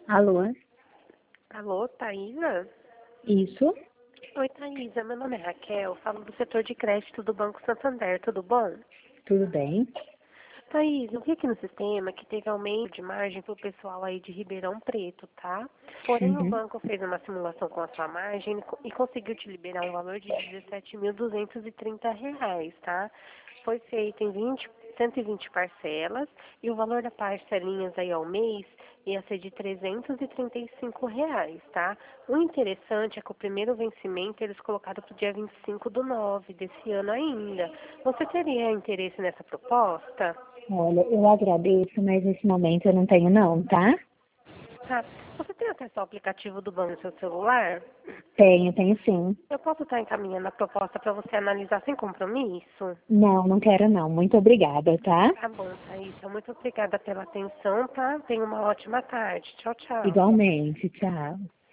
Alô? Alô, Thaisa? Isso? Oi, Thaisa. Meu nome é Raquel. Falo do setor de crédito do Banco Santander. Tudo bom? Tudo bem? Thaisa, eu vi aqui no sistema que teve aumento de margem para o pessoal aí de Ribeirão Preto, tá? Porém, o Uhum. banco fez uma simulação com a sua margem e conseguiu te liberar um valor de R$ 17.230, tá? Foi feito em 120 parcelas e o valor da parcelinhas aí ao mês ia ser de R$ 335, tá? O interessante é que o primeiro vencimento eles colocaram para o dia 25/9 desse ano ainda. Você teria interesse nessa proposta? Olha, eu agradeço, mas nesse momento eu não tenho não, tá? Tá. Você tem acesso ao aplicativo do banco no seu celular? Tenho sim. Eu posso estar encaminhando a proposta para você analisar sem compromisso? Não, não quero não. Muito obrigada, tá? Tá bom, Thaisa. Muito obrigada pela atenção, tá? Tenha uma ótima tarde. Tchau, tchau. Igualmente, tchau.